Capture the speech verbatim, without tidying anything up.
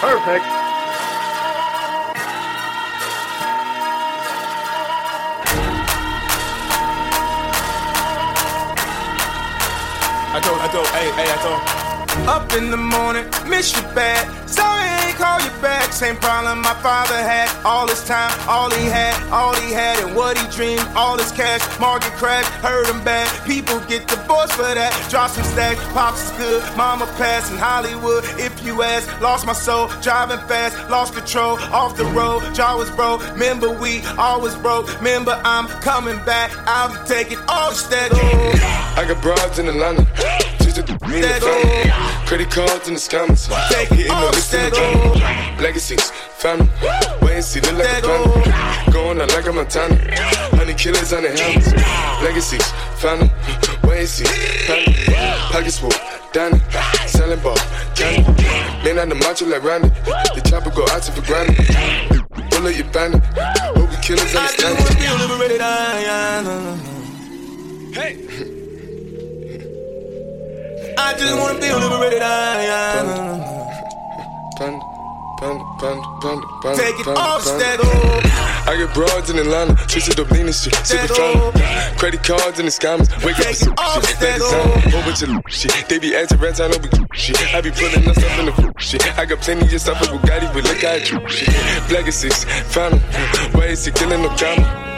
Perfect. I told, I told, hey, hey, I told. Up in the morning, miss you bad. Sorry I ain't call you back. Same problem my father had. All his time, all he had, all he had, and what he dreamed. All his cash, market crash, hurt him bad. People get divorced for that. Drop some stacks, pops is good. Mama passed in Hollywood. If you ask, lost my soul, driving fast, lost control, off the road. Jaw was broke. Remember we always broke. Remember I'm coming back. I'll be taking all the stack. I got broads in Atlanta. Credit cards in the scammers. Hitting the list in the drum. Legacies, family. Wait and see, look like a panda. Going out like a Montana. Honey killers on the helmets. Legacies, family. Wait and see, family. Pockets full, Danny. Selling ball, candy. Man on the macho like Randy. The chopper go out to for granted. Pull up your bandit. Hope the killers understand it. I just wanna feel liberated. Hey. I just wanna feel liberated. Panda, panda, panda, panda, panda. Take it off, stack. I get broads in Atlanta, twisted up lean and shit, super family. Credit cards in the scammers, wake up for shit. That design, whole bunch of shit. They be acting rats, I know we shit. I be putting us up in the fruit shit. I got plenty of stuff with Bugatti, but look how I true shit. Black is six, family. Why is he killing no drama?